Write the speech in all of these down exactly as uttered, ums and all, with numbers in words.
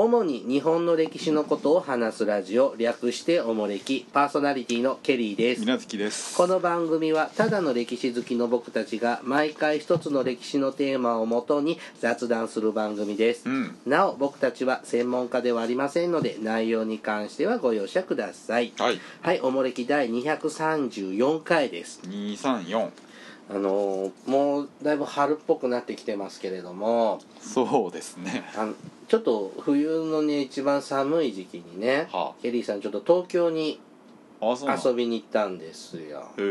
主に日本の歴史のことを話すラジオ、略しておもれき、パーソナリティのケリーです。 みなつきです。 この番組はただの歴史好きの僕たちが毎回一つの歴史のテーマをもとに雑談する番組です、うん、なお僕たちは専門家ではありませんので内容に関してはご容赦ください。はい、はい、おもれきだいにひゃくさんじゅうよんかいです。 にひゃくさんじゅうよん。 あのー、もうだいぶ春っぽくなってきてますけれども、 そうですね、 あのちょっと冬のね一番寒い時期にね、はあ、ケリーさんちょっと東京に遊びに行ったんですよ。へえ、うん、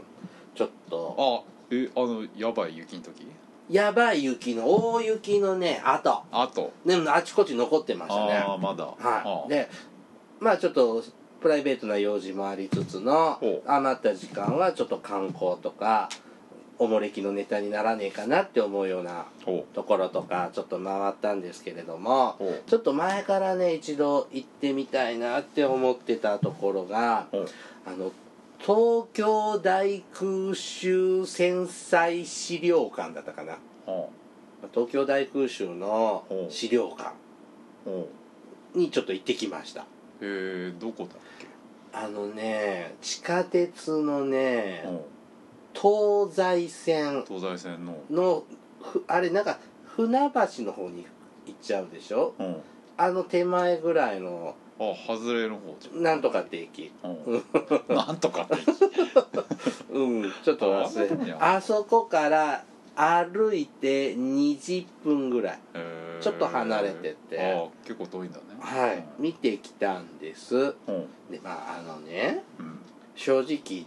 ちょっとあえあのやばい雪の時、 やばい雪の大雪のね後後でもあちこち残ってましたね。 ああまだ、 はい、でまあちょっとプライベートな用事もありつつの余った時間はちょっと観光とかおもれきのネタにならねえかなって思うようなところとかちょっと回ったんですけれども、ちょっと前からね一度行ってみたいなって思ってたところが、あの東京大空襲戦災資料館だったかな。東京大空襲の資料館にちょっと行ってきました。へえ、どこだっけ？ あのね地下鉄のね東西線東西線ののあれなんか船橋の方に行っちゃうでしょ、うん、あの手前ぐらいのあ外れの方じゃんなんとかって駅、 うん、なんとかって駅うんちょっと忘れ あ, あそこから歩いてにじゅっぷんぐらいちょっと離れててあ結構遠いんだね。 はい、うん、見てきたんです、うん、でまああのね、うん正直言って、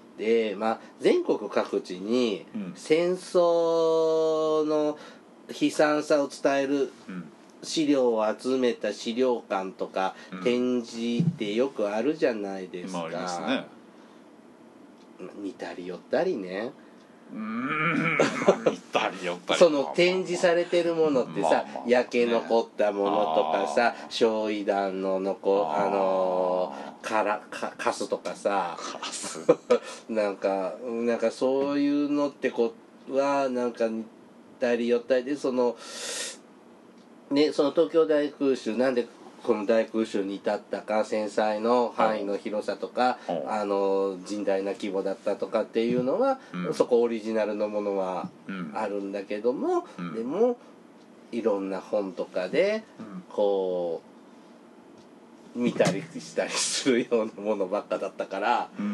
まあ、全国各地に戦争の悲惨さを伝える資料を集めた資料館とか展示ってよくあるじゃないですか、うんまあ、ありますね。似たり寄ったりねうーん似たり寄ったりその展示されてるものってさ、まあまあね、焼け残ったものとかさ焼夷弾の残あのー、からかカスとかさなんかなんかそういうのってこはなんか似たり寄ったりでそのねその東京大空襲なんでこの大空襲に至ったか戦災の範囲の広さとかあの甚大な規模だったとかっていうのは、うん、そこオリジナルのものはあるんだけども、うん、でもいろんな本とかでこう見たりしたりするようなものばっかだったから、うん、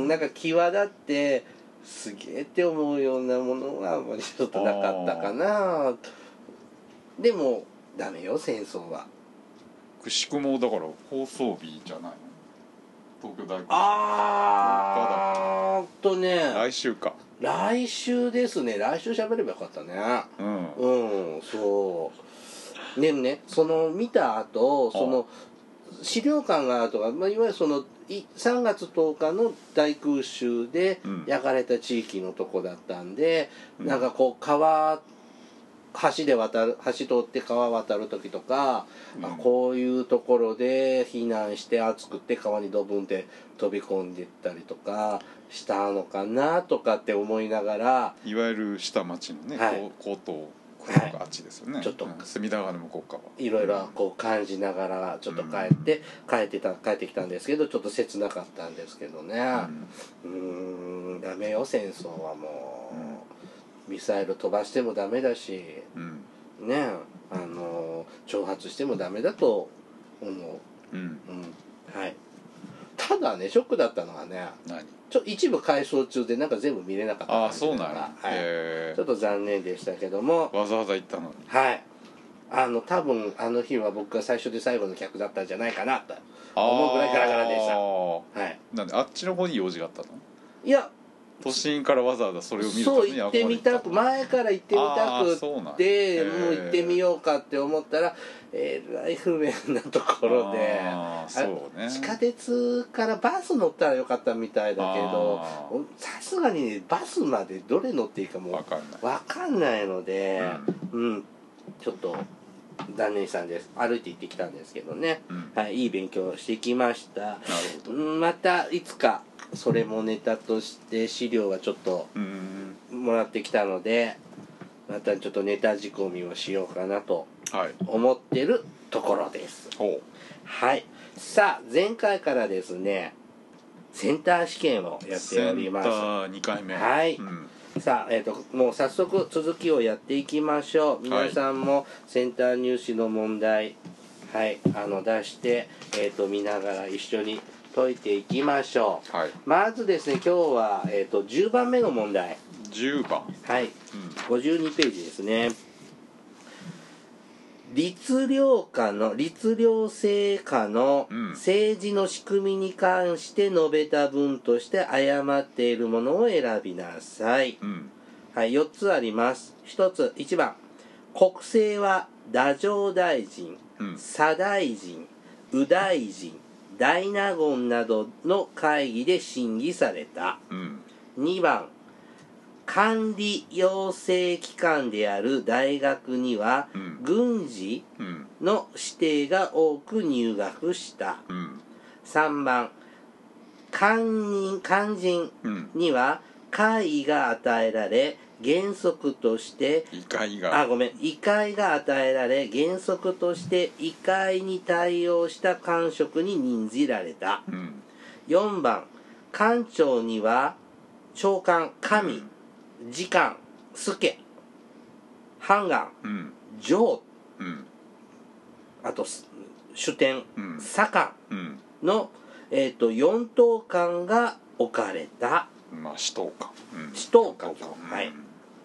なんか際立ってすげえって思うようなものはあんまりちょっとなかったかな。でもダメよ戦争は。 くしくもだから放送日じゃないの東京大空襲。 あーっとね来週か来週ですね。来週喋ればよかったね。うん、うん、そうでもねその見た後その資料館があるとか、まあ、いわゆるそのさんがつとおかの大空襲で焼かれた地域のとこだったんで、うん、なんかこう川橋で渡る橋通って川渡る時とか、うん、こういうところで避難して暑くって川にドブンって飛び込んでいったりとかしたのかなとかって思いながらいわゆる下町のね、はい、江東あっちですよね、はい、ちょっと、うん、隅田川の向こう側いろいろこう感じながらちょっと帰って、うん、帰ってた帰ってきたんですけどちょっと切なかったんですけどね。うーんダメよ戦争はもう、うん、ミサイル飛ばしてもダメだし、うん、ねあの挑発してもダメだと思う、うんうん、はいただねショックだったのはね何ちょ一部改装中でなんか全部見れなかったああそうなんや、 はい、ちょっと残念でしたけどもわざわざ行ったのにはいあの多分あの日は僕が最初で最後の客だったんじゃないかなと思うぐらいガラガラでした。はい、 なんであっちの方に用事があったの？ いや都心からわざわざそれを見るためにそう行ってみたく前から行ってみたくってもう行ってみようかって思ったらえらい不便なところであそうね、地下鉄からバス乗ったらよかったみたいだけどさすがに、ね、バスまでどれ乗っていいかもう分かんない、分かんないので、うん、うん、ちょっと残念したんです。歩いて行ってきたんですけどね、うん、はい、いい勉強をしてきました。なるほど。またいつかそれもネタとして資料はちょっともらってきたのでまたちょっとネタ仕込みをしようかなと思ってるところです。はい。さあ前回からですねセンター試験をやっております。 センターにかいめ。 はい、うん、さあ、えーと、もう早速続きをやっていきましょう。皆さんもセンター入試の問題、はい、あの出して、えーと、見ながら一緒に解いていきましょう。はい、まずですね今日は、えーと、じゅうばんめの問題。 じゅうばん、 はい、うん、ごじゅうにページですね。律令下の律令制下の政治の仕組みに関して述べた文として誤っているものを選びなさい、うん、はい、よっつあります。ひとつ、いちばん国政は太政大臣、うん、左大臣、右大臣、大納言などの会議で審議された、うん、にばん管理養成機関である大学には、うん、軍事の指定が多く入学した、うん、さんばん官人、官人には会が与えられ原則として異界があごめん異界が与えられ原則として異界に対応した官職に任じられた、うん、よんばん官庁には長官神、うん次官、助、判官、うん、上、うん、あと主典、うん、左官の、うんえー、とよん等官が置かれた。 まあ使統官。 使統官、はい。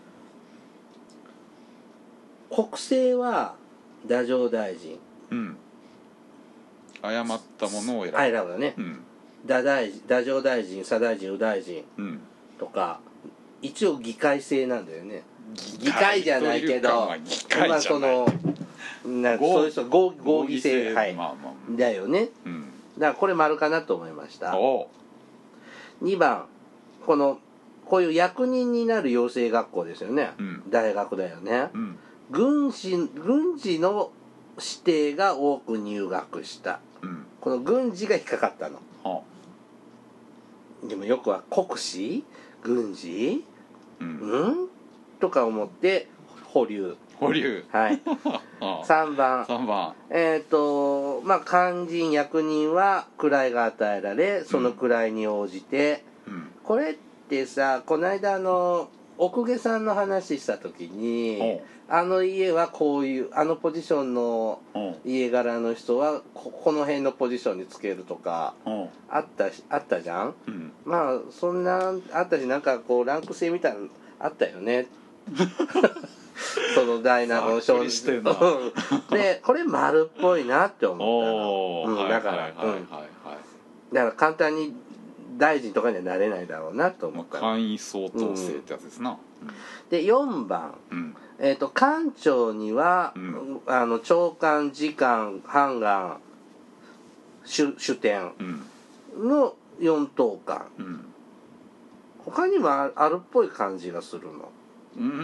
国政は太政大臣。うん。 誤ったものを選ぶ。 選ぶだね。うん、太大太政大臣、左大臣、右大臣、うん、とか。一応議会制なんだよね。議会じゃないけど、まあそのなそういう人合合議制、はい、まあまあ、だよね、うん。だからこれ丸かなと思いました。にばんこのこういう役人になる養成学校ですよね。うん、大学だよね。うん、軍事軍事の指定が多く入学した。うん、この軍事が引っかかったの。はあ、でもよくは国史軍事、うん、うん、とか思って保留保留はいさんばんさんばんえっ、ー、とまあ官人役人は位が与えられその位に応じて、うん、これってさこの間あの奥下さんの話した時にあの家はこういうあのポジションの家柄の人は こ, この辺のポジションにつけるとかあったあったじゃん、うん、まあそんなあったしなんかこうランク制みたいなのあったよねその大納言少子でこれ丸っぽいなって思ったの、うん、だからだから簡単に大臣とかにはなれないだろうなと思った、 まあ、簡易相当制ってやつですな、うん、 でよんばん、うんえー、と官庁には、うん、あの長官次官判官主主典のよん等官、うん、他にもあるっぽい感じがするの、うんうんうん、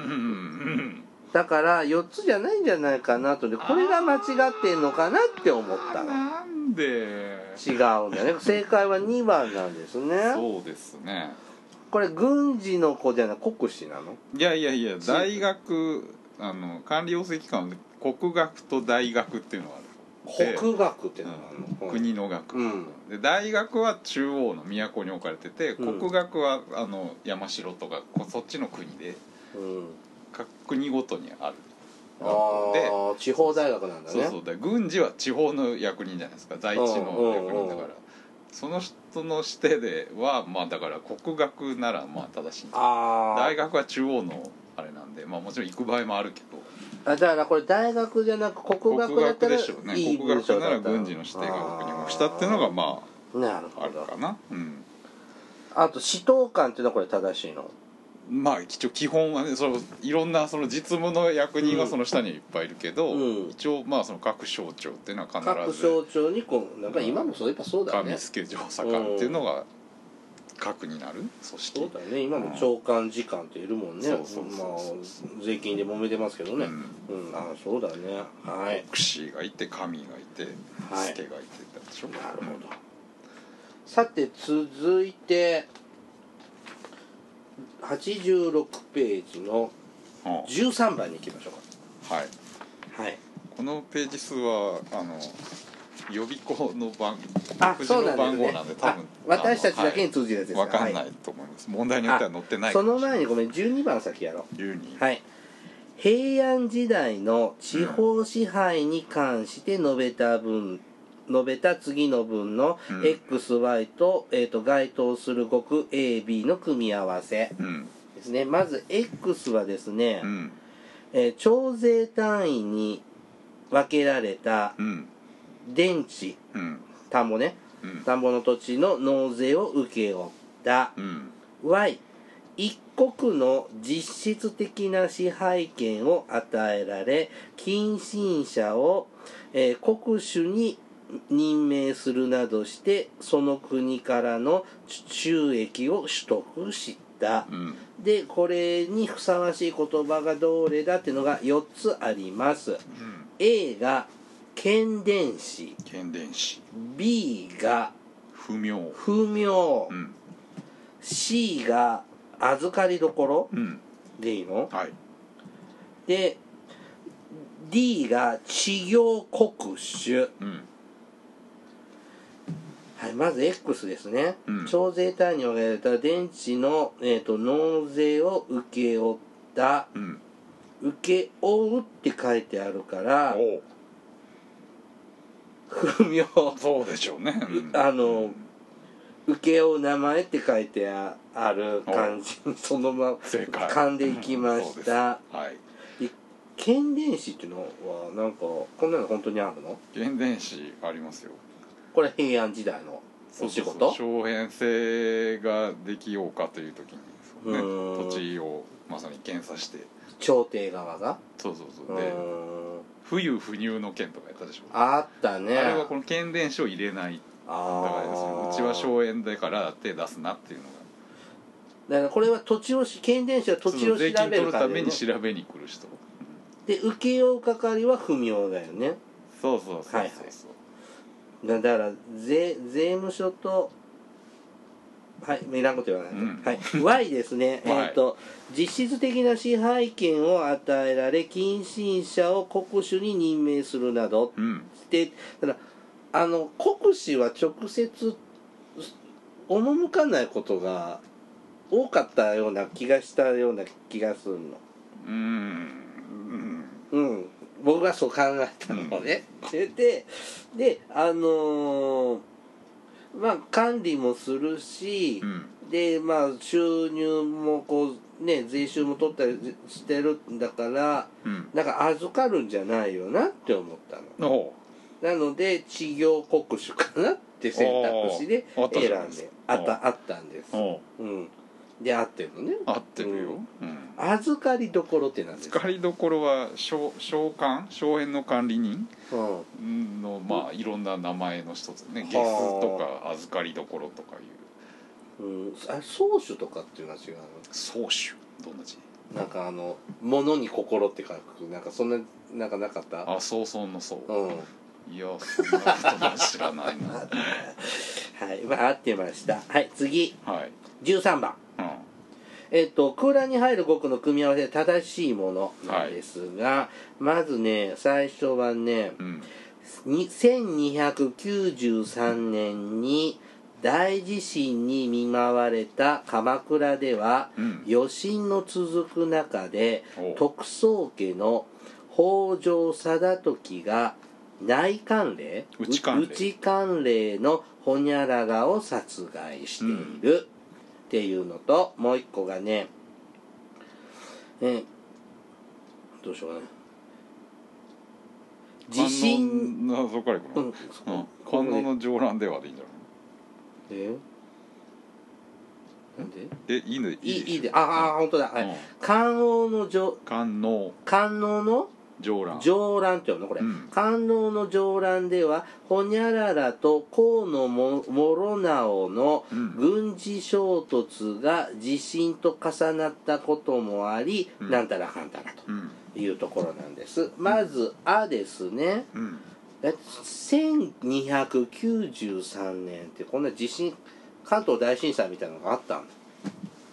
だからよっつじゃないんじゃないかなとでこれが間違ってんのかなって思ったの。 なんで違うんだね。正解はにばんなんですね。 そうですね。 これ軍事の子じゃない国士なの？ いやいやいや大学あの管理養成機関で国学と大学っていうのがある。 国学って何なの？ うん、国の学、うん、で大学は中央の都に置かれてて、うん、国学はあの山城とかそっちの国で、うん、各国ごとにある。 あ地方大学なんだね。 そうそうだ軍事は地方の役人じゃないですか在地の役人だから、その人の指定ではまあだから国学ならまあ正しいんです。大学は中央のあれなんでまあもちろん行く場合もあるけど。 あだからこれ大学じゃなく国学だったらいい文章だった。 国学でしょうね。国学なら軍事の指定が僕にもしたっていうのがまあなるほどあるかな。うん。 あと使統官っていうのはこれ正しいの？ まあ一応基本はねそのいろんなその実務の役人はその下にいっぱいいるけど、うん、一応まあその各省庁っていうのは必ず各省庁にこうなんか今もそういえばそうだね上助上左官っていうのが核になる組織。 そうだね今も長官次官っているもんね。まあ税金で揉めてますけどね。うん、うん、あそうだね。はい。 国士がいて神がいて助がいてってでしょ。 なるほど。さて続いてはちじゅうろくページのじゅうさんばんに行きましょうか。はい、はい、 このページ数はあの予備校の番あ独自の番号なんで多分私たちだけに通じるやつですか、 はい、分かんないと思います、はい、問題によっては載ってないその前にごめんじゅうにばん先やろう。 じゅうにはい。平安時代の地方支配に関して述べた文、うん、述べた次の文の エックスワイ と、えー、と該当する語句 エービー の組み合わせですね、うん、まず X はですね、うんえー、徴税単位に分けられた田地、うん、田んぼね、うん、田んぼの土地の納税を受け負った、うん、Y一国の実質的な支配権を与えられ近親者を、えー、国主に任命するなどしてその国からの収益を取得した、うん、でこれにふさわしい言葉がどれだっていうのがよっつあります、うん、A が権伝子、 権伝子 B が不明、 不明、うん、C が預かりどころ、うん、でいいの、はい、で D が地業国主、うんはい、まず X ですね、うん、徴税単位に分けられた田地の、えー、と納税を受け負った、うん、受け負うって書いてあるから不明そうでしょうね、 うん、あの、うん請け負う名前って書いてある感じにそのまま噛んでいきました、うんはい、権伝子っていうのはなんかこんなの本当にあるの？ 権伝子ありますよ。 これ平安時代のお仕事？ 荘園制ができようかという時に、ね、土地をまさに検査して朝廷側がそうそうそうで不有不入の権とかやったでしょ。 あったね。 あれはこの権伝子を入れないだからですね、うちは荘園だから手出すなっていうのがだからこれは土地を権伝子は土地を調べるから、ね、税金取るために調べに来る人で請け負う係は不明だよね。 そうそうそうそう、はいはい、だから税税務署とはいいらんこと言わない、うん、はい Y ですねえっと実質的な支配権を与えられ近親者を国主に任命するなど、うん、でだからあの国司は直接赴かないことが多かったような気がしたような気がするの。うーん、うん、僕がそう考えたのね。うん、でであのー、まあ管理もするし、うん、でまあ収入もこうね税収も取ったりしてるんだから、うん、なんか預かるんじゃないよなって思ったの。なので地業国主かなって選択肢で選んであったあったんです。うん。で合ってるのね。 合ってるよ。 うん、預かりどころって何ですか？ 預かりどころは商商管荘園の管理人の、うん、まあいろんな名前の一つね。ゲスとか預かりどころとかいう。 うん。あ宗主とかっていうのは違うの？ 宗主どんな字？ なんかあの物に心って書くなんかそんななんかなかった？ あ早々のそう。うん。いやそんなことは知らないなはい、まあ合ってました。はい次、はい、じゅうさんばん、うん、えっと空欄に入る語句の組み合わせで正しいものなんですが、はい、まずね最初はね、うん、せんにひゃくきゅうじゅうさんねんに大地震に見舞われた鎌倉では、うん、余震の続く中で徳宗家の北条貞時が内関令内関令内関令のホニャララを殺害しているっていうのと、うん、もう一個がねえどうしようかな地震のそこからいくの、うん、観音の上覧ではでいいんじゃないえなんでえいいのいいいいでああ本当だ、はい、観音の上観音観音の上覧上覧って読むのこれ、うん、観音の上覧ではホニャララと河野諸直の軍事衝突が地震と重なったこともあり、うん、なんたらかんたらというところなんです、うん、まず「あ」ですね、うん、せんにひゃくきゅうじゅうさんねんってこんな地震関東大震災みたいなのがあったんだ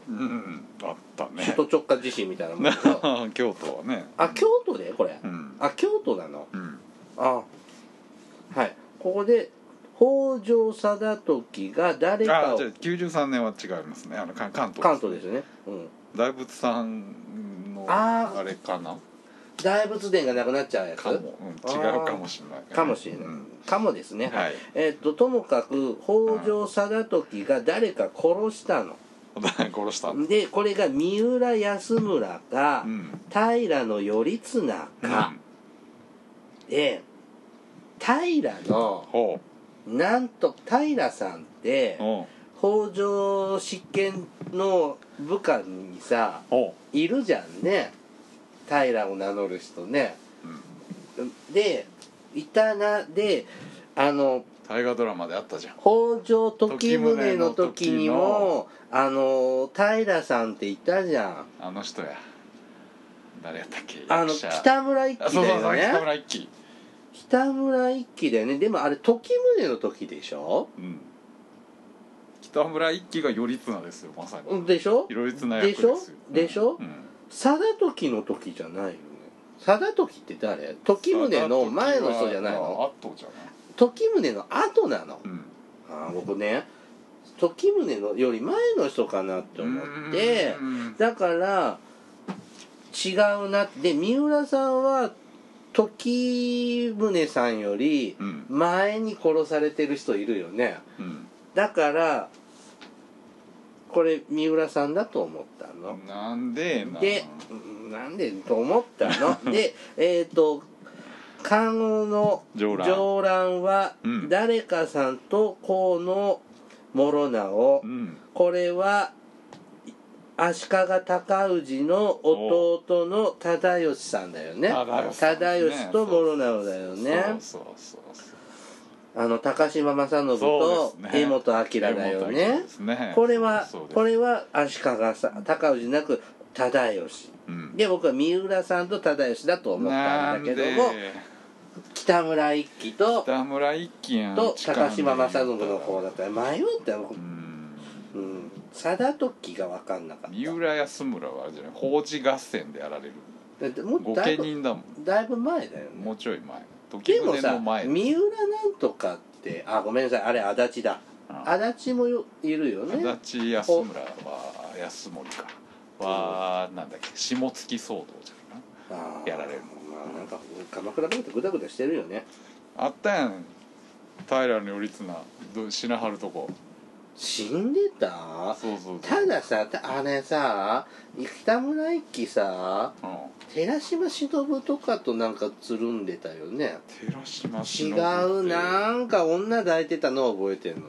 うんあったね。 首都直下地震みたいなもんでしょ京都はね。 あ京都でこれ、 うん、 あ京都なの、 うん、 あはいここで北条貞時が誰かをあじゃあきゅうじゅうさんねんは違いますね。あの関東です、ね、 関東ですね、うん、 大仏さんのああれかな。 大仏殿がなくなっちゃうやつかも、うん、違うかもしれない、ね、 かもしれない、うん、かもですね、 はい、 えー、っとともかく北条貞時が誰か殺したの、 殺したんでこれが三浦安村か、うん、平頼綱か、うん、で平のなんと平さんって北条執権の部下にさいるじゃんね、平を名乗る人ね、うん、でいたなであの大河ドラマであったじゃん、 北条時宗の時にもあの平さんっていたじゃん、 あの人や誰やったっけ、 あの北村一輝だよね、 北村一輝北村一輝だよね。でもあれ時宗の時でしょ、うん、 北村一輝が頼綱ですよ、まさにでしょ、 頼綱役ですよでしょ、でしょ、うん、貞時の時じゃないよね。貞時って誰？時宗の前の人じゃないの？ 後じゃない、 時宗の後なの、うん、あ僕ね時宗のより前の人かなって思って、だから違うなって。で三浦さんは時宗さんより前に殺されてる人いるよね、うん、だからこれ三浦さんだと思ったの。 なんでなでなんでと思ったのでえっと関羽の上覧は誰かさんと河野諸直、うん、これは足利尊氏の弟の忠義さんだよね。忠義と諸直だよね。そうそうそうそう、あの高島正信と江本明だよね。ねこれはこれは足利さん尊氏なく忠義、うん、で僕は三浦さんと忠義だと思ったんだけども、北村一輝と北村一輝と高島正信の方だったら迷ったよ。うん、貞時が分かんなかった。 三浦安村はあれじゃない、法事合戦でやられるだってもう御家人だもん。 だいぶ前だよね。 もうちょい前、時宗の前。 でもさ三浦なんとかってあごめんなさいあれ足立だ、うん、足立もよいるよね。 足立安村は安森かはなんだっけ下月騒動じゃんな、やられるの。 まあなんか鎌倉とグダグダしてるよね。 あったやん平頼綱死なはるとこ。 死んでた？そうそうそう。たださあれさ北村一輝さ、うん、寺島しのぶとかとなんかつるんでたよね。 寺島しのぶ違うなんか女抱いてたのを覚えてんの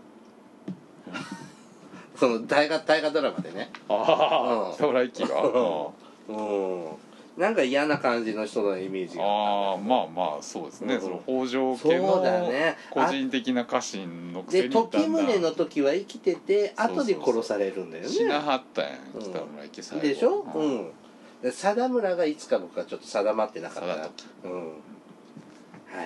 その大河大河ドラマでね。 ああ、北村一輝がうんなんか嫌な感じの人のイメージがああまあまあそうですね、うん、その北条家の個人的な家臣のくせにだんだんで時宗の時は生きてて後で殺されるんだよね。 死なはったやん、うん、北村一輝最後でしょ、うん、で貞村がいつか僕はちょっと定まってなかったな、うん、はい、はい、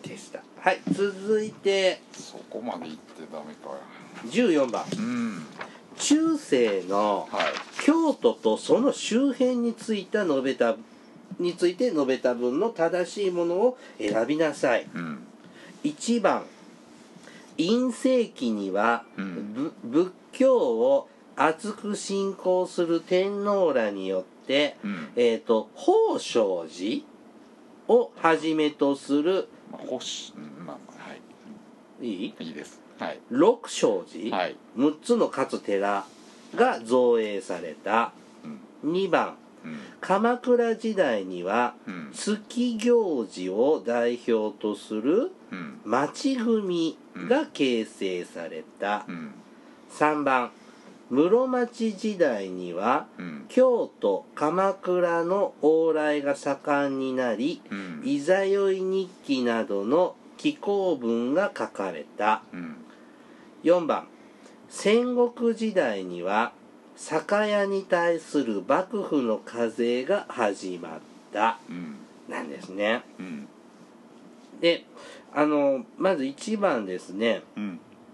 でした。はい続いてそこまで言ってダメかじゅうよんばん、うん中世の京都とその周辺についた述べたについて述べた文の正しいものを選びなさい、うん、いちばん院政期には、うん、仏教を厚く信仰する天皇らによって、うん、えーと、宝生寺をはじめとする、 まあ、ほし、まあまあ、はい、いい？いいです。はい、 六正寺、はい、むっつの勝寺が造営された、うん、にばん、うん、鎌倉時代には、うん、月行事を代表とする町組が形成された、うん、さんばん室町時代には、うん、京都鎌倉の往来が盛んになり、うん、いざよい日記などの紀行文が書かれた、うんよんばん戦国時代には酒屋に対する幕府の課税が始まった、うん、なんですね、うん、であのまずいちばんですね、うん、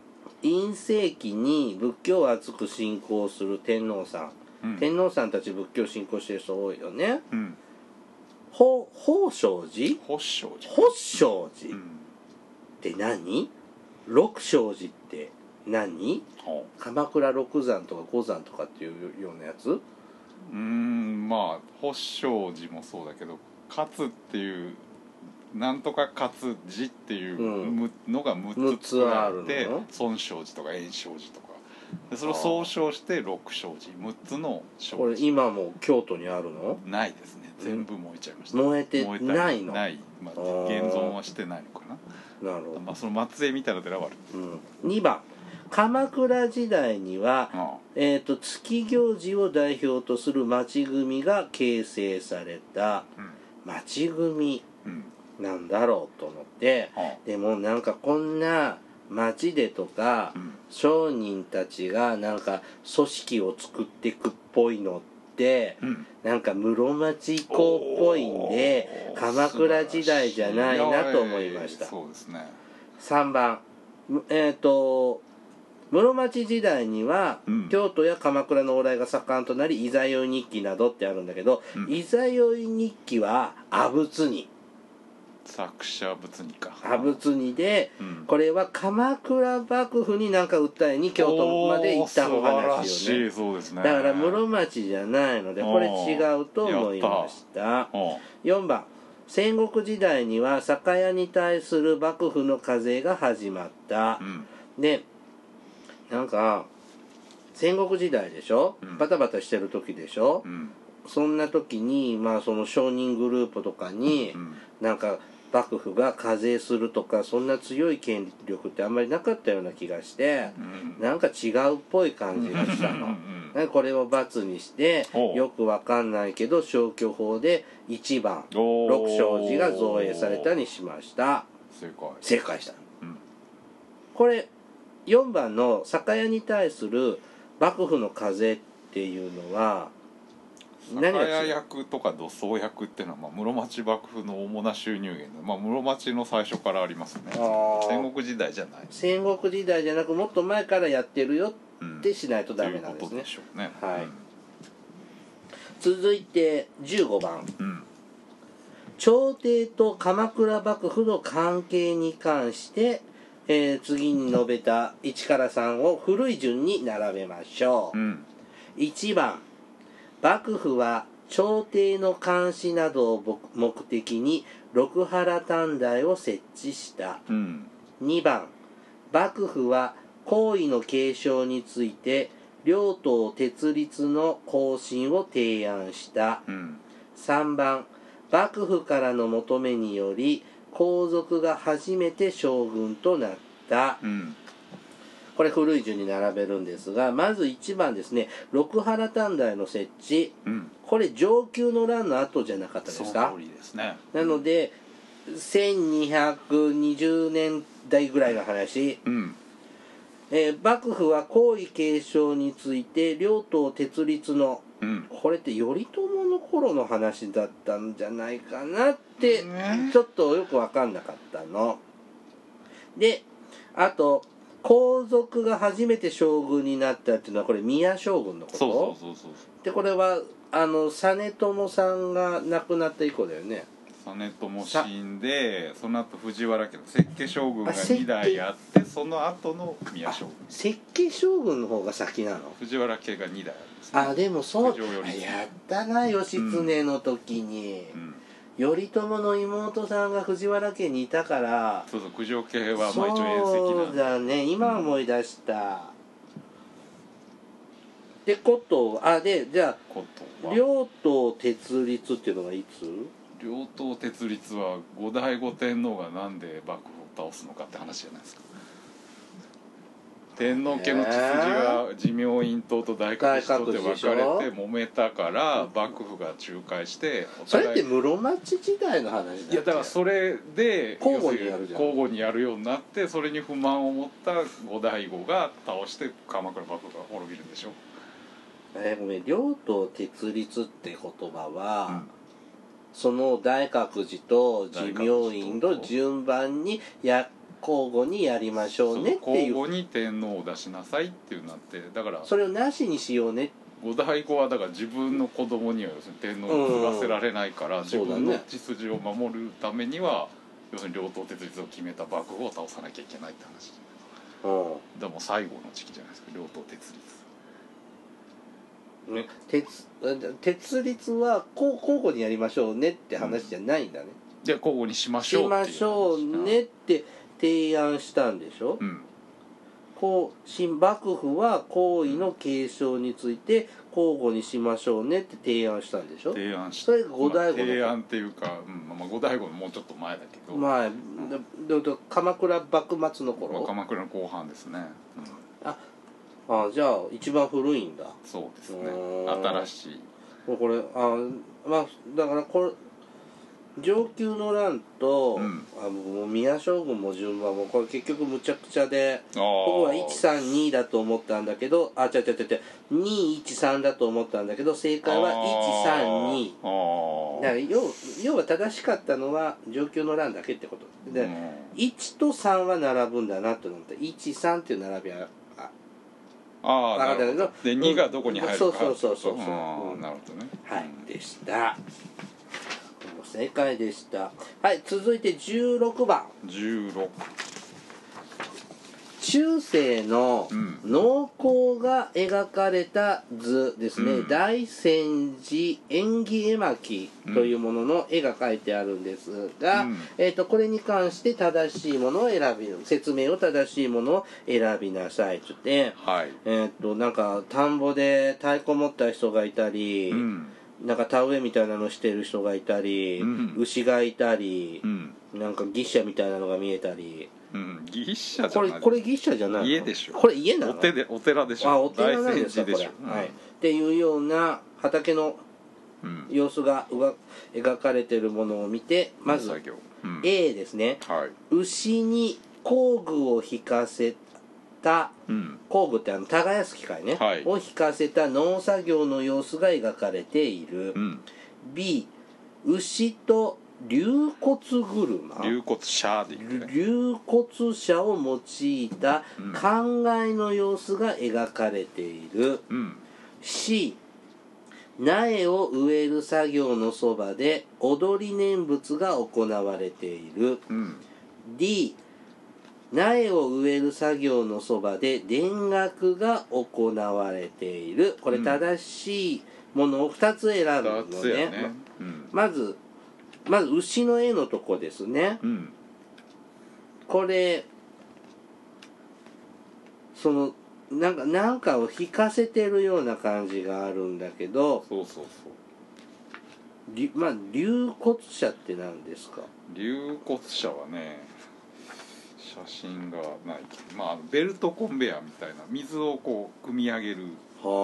院政期に仏教を厚く信仰する天皇さん、うん、天皇さんたち仏教信仰してる人多いよね。うん、宝生寺法生寺法生寺って何？六生寺って何？鎌倉六山とか五山とかっていうようなやつ？ うーんまあ法生寺もそうだけど勝っていうなんとか勝寺っていうのがむっつ作られて、尊生寺とか延生寺とかでそれを総称して六生寺むっつの生寺。 これ今も京都にあるの？ ないですね、全部燃えちゃいました。 燃えてないの？ ない、まあ、現存はしてないのかな。なるほど。まあその末裔みたいな寺はある、 うん、にばん鎌倉時代には、ああえー、と月行事を代表とする町組が形成された、うん、町組、うんなんだろうと思って、はあ、でもなんかこんな町でとか、うん、商人たちがなんか組織を作っていくっぽいのって、うん、なんか室町以降っぽいんで鎌倉時代じゃないなと思いました。 そうですね。 さんばんえっ、ー、と室町時代には、うん、京都や鎌倉の往来が盛んとなりいざよい日記などってあるんだけど、うん、いざよい日記は阿仏に作者仏にか阿仏にで、うん、これは鎌倉幕府に何か訴えに京都まで行ったお話よね。 そうですね。 だから室町じゃないのでこれ違うと思いました。よんばん戦国時代には酒屋に対する幕府の課税が始まった、うん、でなんか戦国時代でしょ、うん、バタバタしてる時でしょ、うん、そんな時にまあその商人グループとかに、うん、なんか幕府が課税するとかそんな強い権力ってあんまりなかったような気がして、うん、なんか違うっぽい感じがしたの。うん、これを罰にしてよくわかんないけど消去法でいちばん六生寺が造営されたにしました。 正解正解した、うん、これよんばんの酒屋に対する幕府の課税っていうのは酒屋役とか土葬役っていうのは、まあ、室町幕府の主な収入源で、まあ、室町の最初からありますね。戦国時代じゃない。 戦国時代じゃなくもっと前からやってるよってしないとダメなんですね。うん、ということでしょうね。はい。うん、続いてじゅうごばん、うん、朝廷と鎌倉幕府の関係に関して、えー、次に述べたいちからさんを古い順に並べましょう。うん、いちばん幕府は朝廷の監視などを目的に六原短大を設置した、うん、にばん幕府は皇位の継承について両党設立の方針を提案した、うん、さんばん幕府からの求めにより皇族が初めて将軍となった、うん、これ古い順に並べるんですがまずいちばんですね六原短大の設置、うん、これ承久の乱の後じゃなかったですか？ その通りですね。 なのでせんにひゃくにじゅうねんだいぐらいの話、うんえー、幕府は皇位継承について両党設立の、うん、これって頼朝の頃の話だったんじゃないかなってちょっとよく分かんなかったので、あと皇族が初めて将軍になったっていうのはこれ宮将軍のこと。 そうそうそうそう。 でこれはあの実朝さんが亡くなった以降だよね。 実朝死んでその後藤原家の摂家将軍がにだいあってその後の宮将軍。 摂家将軍の方が先なの？ 藤原家がにだいあるんです、 ね、あでもそうやったな義経の時に、うんうん頼朝の妹さんが藤原家にいたからそうそう九条家はまあ一応縁石なんそうだね今思い出した、うん、ってことあでじゃあ両党設立っていうのがいつ？ 両党設立は後醍醐天皇がなんで幕府を倒すのかって話じゃないですか。天皇家の血筋が持明院党と大覚寺党で分かれて揉めたから幕府が仲介してそれって室町時代の話だっけ？ いやだからそれで交互にやるじゃん交互にやるようになってそれに不満を持った後醍醐が倒して鎌倉幕府が滅びるんでしょ。 えー、ごめん両党設立って言葉は、うん、その大覚寺と持明院の順番にや交互にやりましょうねっていう、 交互に天皇を出しなさいっていうなって、だからそれをなしにしようね。 後醍醐はだから自分の子供には要するに天皇を継がせられないから、うん、自分の血筋を守るためには要するに両党設立を決めた幕府を倒さなきゃいけないって話じゃないですか。うん、だからもう最後の時期じゃないですか、両党設立、 ね、鉄設立は交互にやりましょうねって話じゃないんだね。 うん、で交互にしましょうっていうしましょうねって提案したんでしょ。うん、こう新幕府は皇位の継承について交互にしましょうねって提案したんでしょ。 提案しそれが後醍醐の、まあ、 提案っていうか、うんまあ、後醍醐のもうちょっと前だけど、 前、うん、鎌倉幕末の頃、 まあ、鎌倉の後半ですね。 うん、ああじゃあ一番古いんだ。 そうですね、新しい。 これあまあだからこれ承久の乱と、うん、あもう宮将軍も順番もこれ結局むちゃくちゃで、僕はいちさんにだと思ったんだけど、あ違う違う違う違うにいちさんだと思ったんだけど正解はいちさんにだから 要, 要は正しかったのは承久の乱だけってことで、うん、いちとさんは並ぶんだなと思ったいちさんっていう並びはああなるほど。でにがどこに入るか、 そうそうそうそうそう、 うん、なるほどね。 はいでした。正解でした。はい、続いてじゅうろくばん。 じゅうろく。 中世の農耕が描かれた図ですね、うん、大泉寺縁起絵巻というものの絵が描いてあるんですが、うん、えーと、これに関して正しいものを選び、説明を正しいものを選びなさいって言って、はい、えーと、なんか田んぼで太鼓持った人がいたり、うん、なんか田植えみたいなのしてる人がいたり、うん、牛がいたり、うん、なんか牛車みたいなのが見えたり、 うん、牛車じゃないこれこれ牛車じゃないの？ 家でしょ。 これ家なの？ お手でお寺でしょ。 あお寺なんですかこれ、 うん、はい。っていうような畑の様子がうが描かれてるものを見て、まず、うん、A ですね、はい、牛に工具を引かせた、うん、工具ってあの耕す機械ね、はい、を引かせた農作業の様子が描かれている、うん、B 牛と龍骨車龍骨車でいくね。 龍骨車を用いた灌漑の様子が描かれている、うん、C 苗を植える作業のそばで踊り念仏が行われている、うん、D 苗を植える作業のそばで田楽が行われている。これ正しいものをふたつ選ぶのね。ふたつやね、うん、まずまず牛の絵のとこですね、うん、これそのなんかなんかを引かせてるような感じがあるんだけど、 そうそうそう。 まあ龍骨車って何ですか？ 龍骨車はね、写真がないけど、まあベルトコンベヤーみたいな水をこう汲み上げる、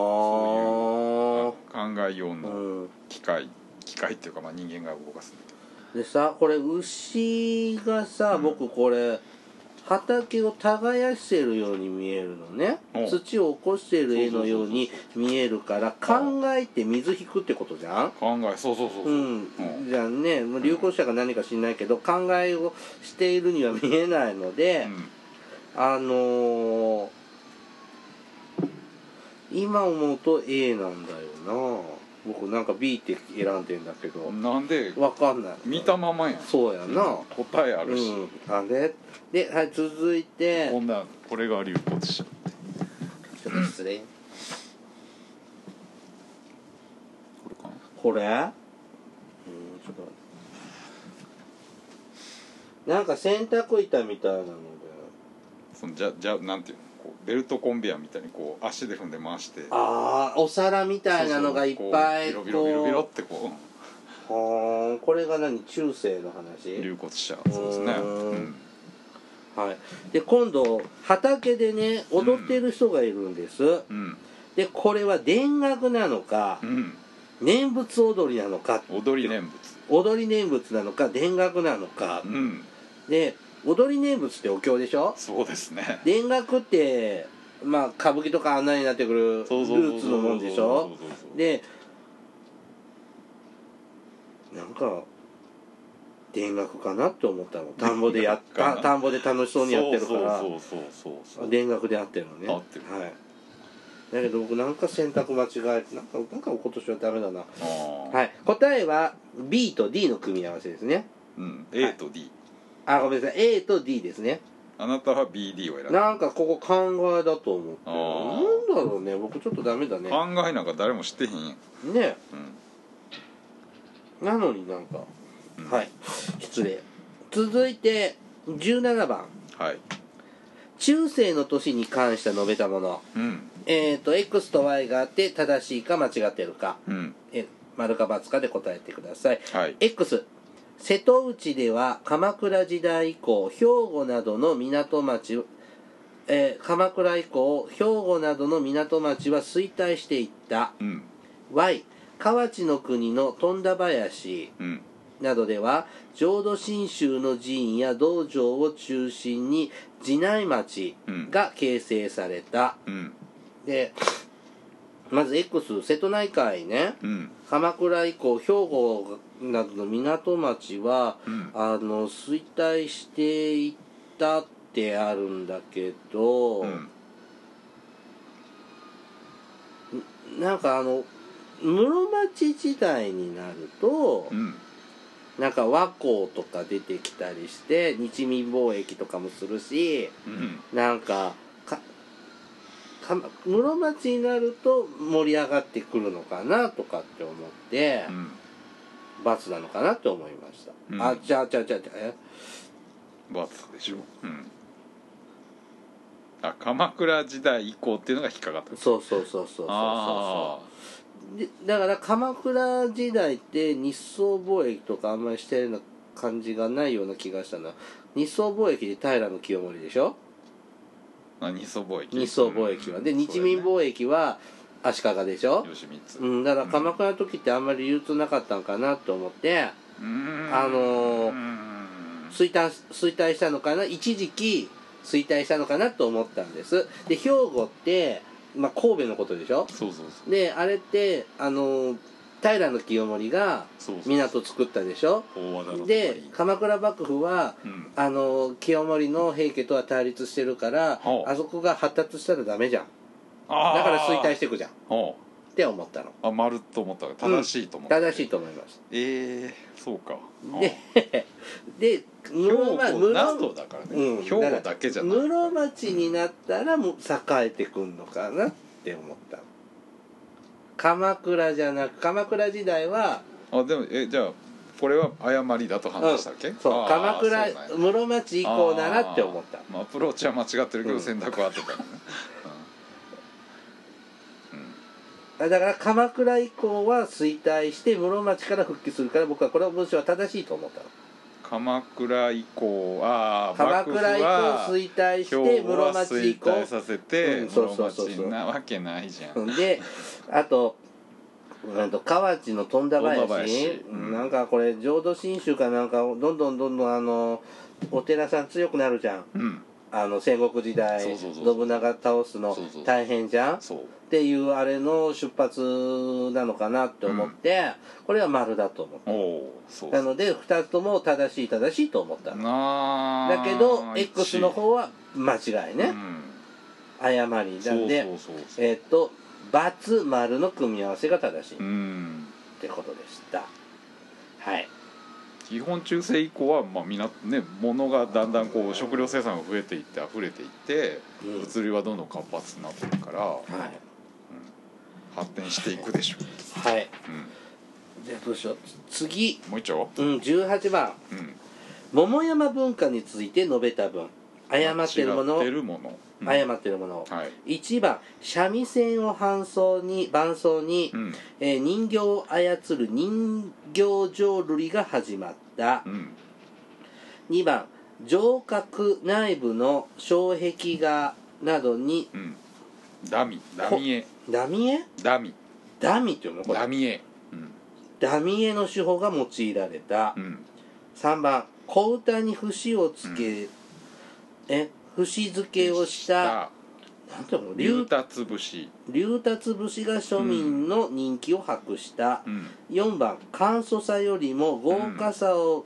そういう灌漑用の機械、うん、機械っていうかまあ人間が動かす。 でさこれ牛がさ、うん、僕これ畑を耕してるように見えるのね、土を起こしてる絵のように見えるから灌漑って水引くってことじゃん。 灌漑そうそうそうそう、 うん、じゃあね流行者が何か知んないけど灌漑をしているには見えないので、うん、あのー、今思うと A なんだよな。僕なんか B って選んでんだけどなんでわかんない。 見たままやん。 そうやな、うん、 答えあるし、 うん、あれで、はい、続いてこんなこれが龍骨車って、 ちょっと失礼、うん、 これかなこれ、うん、ちょっとなんか洗濯板みたいなのでそのじゃじゃなんていうのこうベルトコンベヤーみたいにこう足で踏んで回して、 ああお皿みたいなのがいっぱいこうビロビロビロビロってこうはあこれが何中世の話龍骨車そうですね、うんはい、で今度畑でね踊ってる人がいるんです、うん、でこれは田楽なのか、うん、念仏踊りなのか踊り念仏踊り念仏なのか田楽なのか、うん、で踊り念仏ってお経でしょ。 そうですね。 田楽ってまあ歌舞伎とかあんなになってくるルーツのもんでしょ。でなんか田楽かなって思ったの。田んぼでやった田んぼで楽しそうにやってるからそうそうそうそうそう田楽で合ってるのね。 合ってる。 はい。だけど僕なんか選択間違えてなんかなんか今年はダメだな。はい。答えは B と D の組み合わせですね。 うん。A と D。 はい、あ、ごめんなさい。A と D ですね。 あなたは ビーディー を選んだ。 なんかここ考えだと思って。なんだろうね。僕ちょっとダメだね。 考えなんか誰も知ってへんやん。 ね。 うん。 なのになんか、 うん、 はい。失礼。続いてじゅうななばん。 はい。 中世の年に関して述べたもの。 うん。 えっと X と Y があって正しいか間違ってるか。 うん。 え丸か×かで答えてください。 はい。 X。瀬戸内では鎌倉時代以降兵庫などの港町、えー、鎌倉以降兵庫などの港町は衰退していった。 うん、 Y 河内の国の富田林などでは、浄土真宗の寺院や道場を中心に寺内町が形成された。 うん、 でまず X 瀬戸内海ね、 うん、 鎌倉以降兵庫などの港町は、 うん、 あの衰退していったってあるんだけど、うん、なんかあの室町時代になると、うん、なんか和光とか出てきたりして日民貿易とかもするし、うん、なんかか室町になると盛り上がってくるのかなとかって思って、うん、×なのかなって思いました、うん、あちゃちゃちゃちゃえ ×でしょ、うん、あ鎌倉時代以降っていうのが引っかかった。 そうそうそうそうそうそうでだから鎌倉時代って日宋貿易とかあんまりしてるような感じがないような気がしたな。日宋貿易で平清盛でしょ。 日宋貿易日宋貿易は、うん、で日民貿易は足利でしょ。 義満、 うん、だから鎌倉の時ってあんまり流通なかったんかなと思って、うん、あのー、衰退衰退したのかな、一時期衰退したのかなと思ったんです。で兵庫って、まあ、神戸のことでしょ。 そうそうそう。 であれってあのー平清盛が港作ったでしょ。で鎌倉幕府は、うん、あの清盛の平家とは対立してるから、あそこが発達したらダメじゃん。だから衰退していくじゃんって思ったの。 あ、丸と思った正しいと思った、 うん、正しいと思います。 えー、そうか。 でで室町などだからね、うん、兵庫だけじゃない。 室町になったらもう栄えてくんのかなって思ったの。鎌倉じゃなく鎌倉時代はあでもえじゃあこれは誤りだと判断したっけ、うん、 そう鎌倉室町以降だなって思った。 まあ、アプローチは間違ってるけど、うん、選択は合ってたよね、 うん、だから鎌倉以降は衰退して室町から復帰するから僕はこの文章は正しいと思ったの。 鎌倉以降あ鎌倉以降衰退して室町以降衰退させて、うん、室町なわけないじゃん。 であと河内の富田林、うん、なんかこれ浄土真宗かなんかどんどんどんどんあのお寺さん強くなるじゃん、うん、あの戦国時代信長倒すの大変じゃんっていうあれの出発なのかなって思って、うん、これは丸だと思った。そうなのでふたつとも正しい正しいと思ったの。だけど X の方は間違いね、うん、誤りなんでえー、っと×丸の組み合わせが正しいってことでした。はい。 基本中世以降はまあみんなね物がだんだんこう食料生産が増えていって溢れていって、うん、物流はどんどん活発になってるから、はい、うん、発展していくでしょう。 はい。うん、じゃあどうしよう。次。 もう一丁。 うん、じゅうはちばん。うん、桃山文化について述べた文。誤ってるもの。 間違ってるもの。 うん、誤ってるもの、はい、いちばん三味線を伴奏に伴奏に、うん、えー、人形を操る人形浄瑠璃が始まった、うん、にばん城郭内部の障壁画などに、うん、 ダミダミエダミエダミダミっていうのこれダミエ、 うん、ダミエの手法が用いられた、うん、さんばん小唄に節をつけ、うん、え節付けをしたなんていうの流達節流達節が庶民の人気を博した、うん、よんばん簡素さよりも豪華さを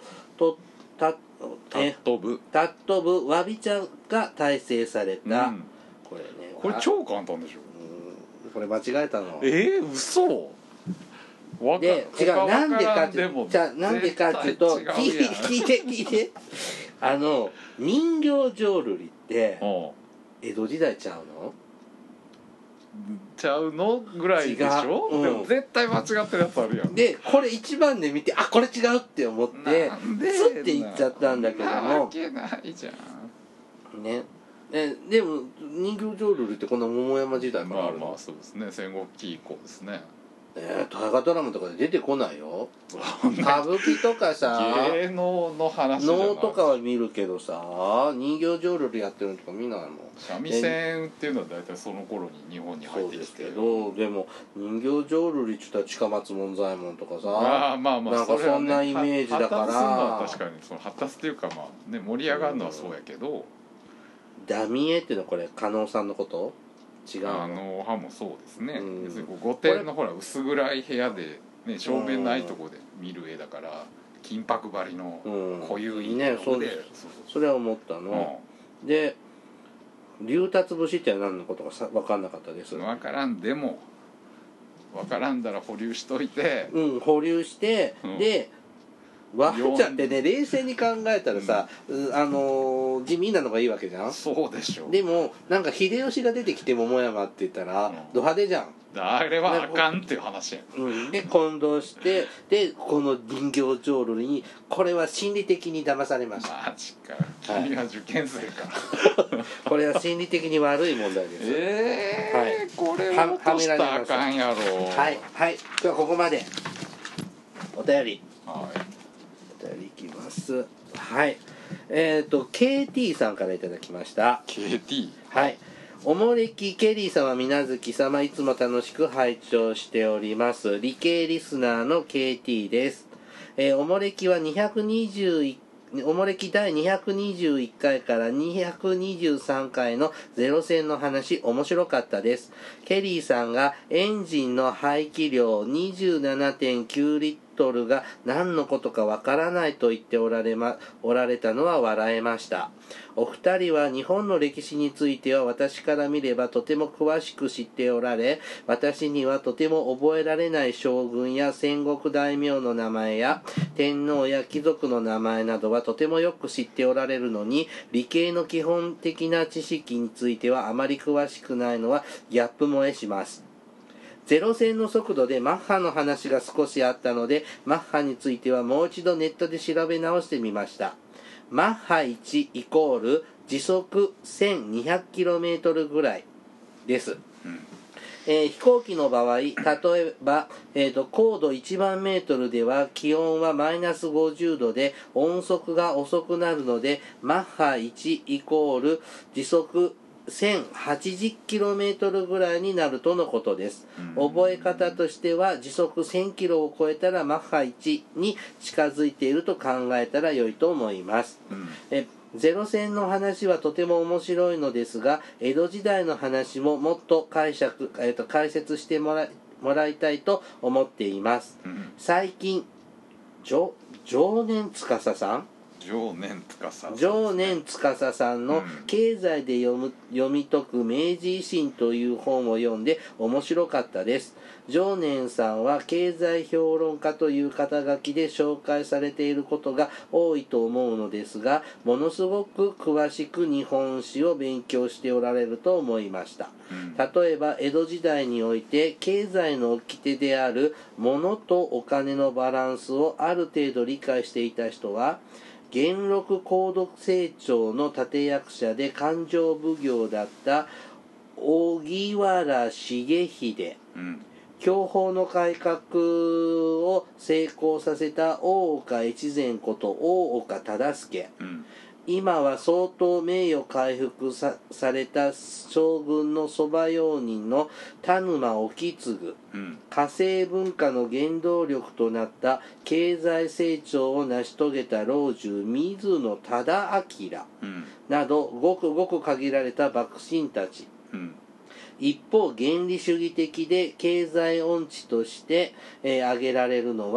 とたタット部タット部わび茶が大成された、うん、これねこれ超簡単でしょ、 うん、これ間違えたのえー、嘘で違うなんでかってじゃなんでかっていうと聞いて聞いて聞いてあの人形浄瑠璃って江戸時代ちゃうのちゃうのぐらいでしょ、うん、でも絶対間違ってるやつあるやんでこれ一番で見てあこれ違うって思ってスッて言っちゃったんだけどもなわけないじゃんねえでも人形浄瑠璃ってこの桃山時代からあるの、 まあまあそうですね戦国期以降ですねえー、大河ドラマとかで出てこないよ歌舞伎とかさ芸能の話じゃない能とかは見るけどさ人形浄瑠璃やってるのとか見ないもん三味線っていうのは大体その頃に日本に入ってきてそうですけどでも人形浄瑠璃って言ったら近松門左衛門とかさあまあまあなんかそんなイメージだから発達するのは確かにその発達っていうかまあね盛り上がるのはそうやけど、うん、 ダミエっていうのはこれ加納さんのこと違うのあの歯もそうですね、うん、別に御殿のほら薄暗い部屋で、ね、照明ないとこで見る絵だから金箔張りの濃ゆいねそれそれは思ったの、うん、で龍達節って何のことかさ分かんなかったです分からんでも分からんだら保留しといてうん保留して、うん、でわび茶ってね冷静に考えたらさ、うん、あのー、地味なのがいいわけじゃんそうでしょでもなんか秀吉が出てきて桃山って言ったら、うん、ド派手じゃんあれはあかんっていう話や、 うん、で混同してでこの人形浄瑠璃にこれは心理的に騙されましたマジか君は受験生か、 はい、これは心理的に悪い問題ですえー、はい、これは落としたらあかんやろはいはい今日はここまでお便りはいお便りいきますはいえっ、ー、と ケーティー さんからいただきましたケーティーはいおもれきケリー様みなずき様いつも楽しく拝聴しております理系リスナーの ケーティー です、えー、おもれきはにひゃくにじゅういちおもれきだいにひゃくにじゅういっかいからにひゃくにじゅうさんかいのゼロ戦の話面白かったです。ケリーさんがエンジンの排気量 にじゅうななてんきゅうリットルが何のことかわからないと言っておられま、おられたのは笑えました。お二人は日本の歴史については私から見ればとても詳しく知っておられ、私にはとても覚えられない将軍や戦国大名の名前や天皇や貴族の名前などはとてもよく知っておられるのに、理系の基本的な知識についてはあまり詳しくないのはギャップ萌えします。ゼロ戦の速度でマッハの話が少しあったので、マッハについてはもう一度ネットで調べ直してみました。マッハいちイコール時速 せんにひゃくキロメートル ぐらいです。うんえー、飛行機の場合、例えば、えーと、高度いちまんメートルでは気温はマイナスごじゅうどで音速が遅くなるので、マッハいちイコール時速せんはちじゅっキロメートル ぐらいになるとのことです。覚え方としては時速せんキロを超えたらマッハいちに近づいていると考えたら良いと思います。うん、えゼロ戦の話はとても面白いのですが、江戸時代の話ももっと解釈、えーと、解説してもらい、もらいたいと思っています。うん、最近、常年司さん常年司常年司さんの経済で読む読み解く明治維新という本を読んで面白かったです。常年さんは経済評論家という肩書きで紹介されていることが多いと思うのですが、ものすごく詳しく日本史を勉強しておられると思いました。例えば江戸時代において経済の掟である物とお金のバランスをある程度理解していた人は、元禄皇読成長の立役者で勘定奉行だった荻原重秀、うん、享保の改革を成功させた大岡越前こと大岡忠相、うん、今は相当名誉回復 さ, された将軍の側用人の田沼意次、うん、化政文化の原動力となった経済成長を成し遂げた老中水野忠明、うん、などごくごく限られた幕臣たち、うん、一方原理主義的で経済音痴として、えー、挙げられるのは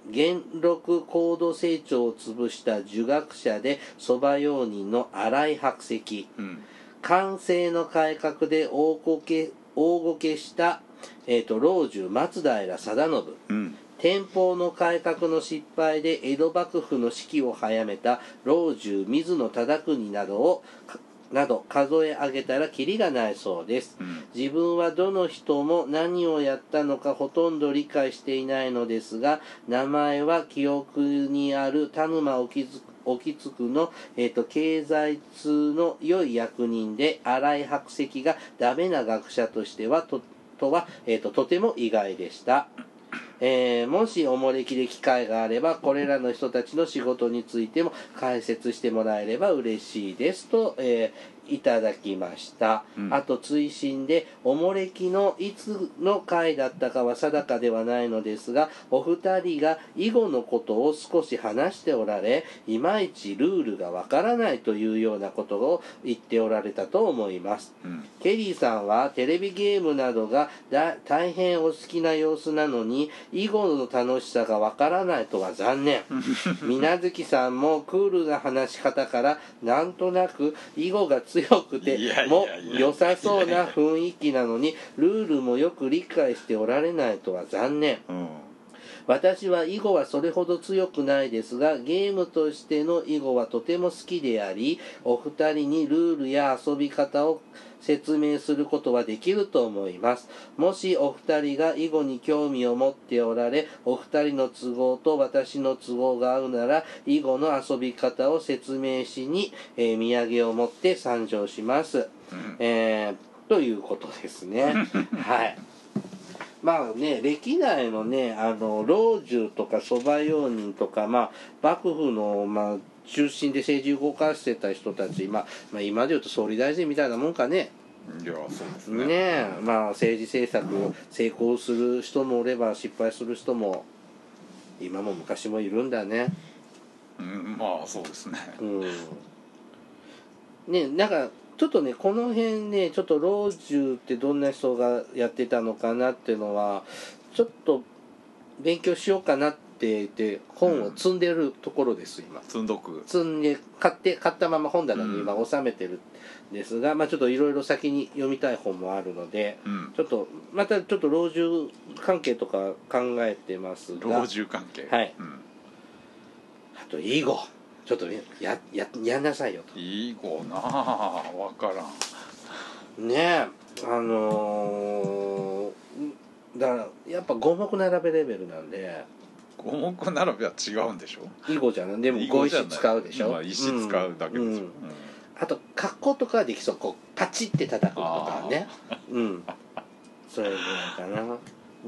元禄高度成長を潰した儒学者で蕎麦用人の新井白石、 うん、 寛政の改革で大こけ大ごけした、えー、と老中松平定信、 うん、 天保の改革の失敗で江戸幕府の死期を早めた老中水野忠邦などをなど数え上げたらキリがないそうです、 うん、 自分はどの人も何をやったのかほとんど理解していないのですが、名前は記憶にある田沼興津の、えー、と経済通の良い役人で、新井白石がダメな学者としてはととは、えー、ととても意外でした。えー、もしおもれきで機会があればこれらの人たちの仕事についても解説してもらえれば嬉しいですと、えーいただきました、うん、あと追伸でおもれきのいつの回だったかは定かではないのですが、お二人が囲碁のことを少し話しておられ、いまいちルールがわからないというようなことを言っておられたと思います、うん、ケリーさんはテレビゲームなどがだ大変お好きな様子なのに囲碁の楽しさがわからないとは残念水月さんもクールな話し方からなんとなく囲碁が強くても良さそうな雰囲気なのにルールもよく理解しておられないとは残念、うん、私は囲碁はそれほど強くないですがゲームとしての囲碁はとても好きであり、お二人にルールや遊び方を説明することはできると思います。もしお二人が囲碁に興味を持っておられ、お二人の都合と私の都合が合うなら囲碁の遊び方を説明しに、えー、土産を持って参上します、うん、えー、ということですねはいまあね、歴代のね、あの老中とか蕎麦用人とか、まあ、幕府の、まあ、中心で政治を動かしてた人たち、まあまあ、今でいうと総理大臣みたいなもんかね。 いやそうですね。 ねまあ、政治政策を成功する人もおれば失敗する人も今も昔もいるんだね。 うん、まあそうですね。 うんね、なんかちょっとねこの辺ねちょっと老中ってどんな人がやってたのかなっていうのはちょっと勉強しようかなって言って本を積んでるところです今、 積んどく積んで買って買ったまま本棚に今収めてるんですが、うん、まあちょっといろいろ先に読みたい本もあるので、うん、ちょっとまたちょっと老中関係とか考えてますが老中関係はい、うん、あと囲碁ちょっとねやややんなさいよと。 囲碁なあ分からんねえあのー、だからやっぱ五目並べレベルなんで五目並べは違うんでしょ。 囲碁じゃないでも碁石使うでしょ。 まあ、石使うだけですよ、うんうん、 あと格好とかはできそうこうパチって叩くとかねうんそれぐらいかなうん、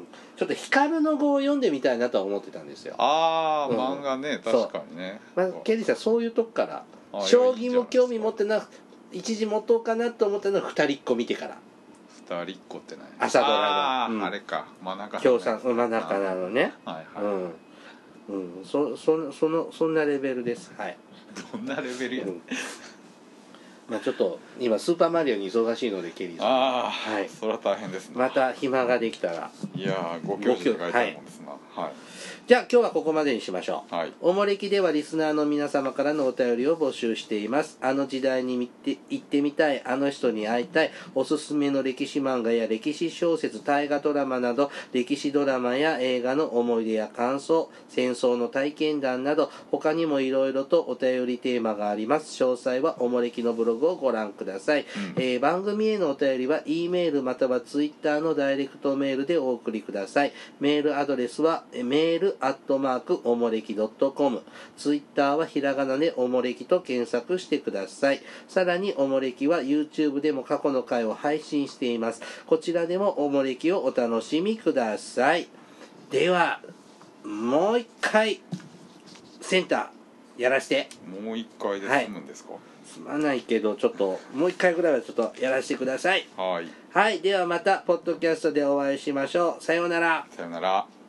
ちょっと光の碁を読んでみたいなとは思ってたんですよ。 ああ、うん、漫画ね確かにね。 まあ、ケリーさんそういうとこから将棋も興味持ってな一時持とうかなと思ったのは二人っ子見てから。 二人っ子ってない朝ドラのあ、うん、あれか真中共産真中なのねはいはい、 うんうん、そそそのそんなレベルです。はいどんなレベルや、うんまあちょっと今スーパーマリオに忙しいのでケリーさんああ、はい、それは大変ですね。 また暇ができたらいやーご教授で書いてあるもんですな、はいはい、 じゃあ今日はここまでにしましょう、 はい、 おもれきではリスナーの皆様からのお便りを募集しています。あの時代に見て行ってみたい、あの人に会いたい、おすすめの歴史漫画や歴史小説、大河ドラマなど歴史ドラマや映画の思い出や感想、戦争の体験談など他にもいろいろとお便りテーマがあります。詳細はおもれきのブログをご覧ください、うんえー、番組へのお便りは E メールまたは Twitter のダイレクトメールでお送りください。メールアドレスはメールアットマークおもれき .com、 Twitter はひらがなでおもれきと検索してください。さらにおもれきは YouTube でも過去の回を配信しています。こちらでもおもれきをお楽しみください。ではもう一回センターやらして。 もう一回で済むんですか。はい、 すまないけどちょっともう一回ぐらいはちょっとやらせてください。 はい、 はい、ではまたポッドキャストでお会いしましょう。さようなら。 さようなら。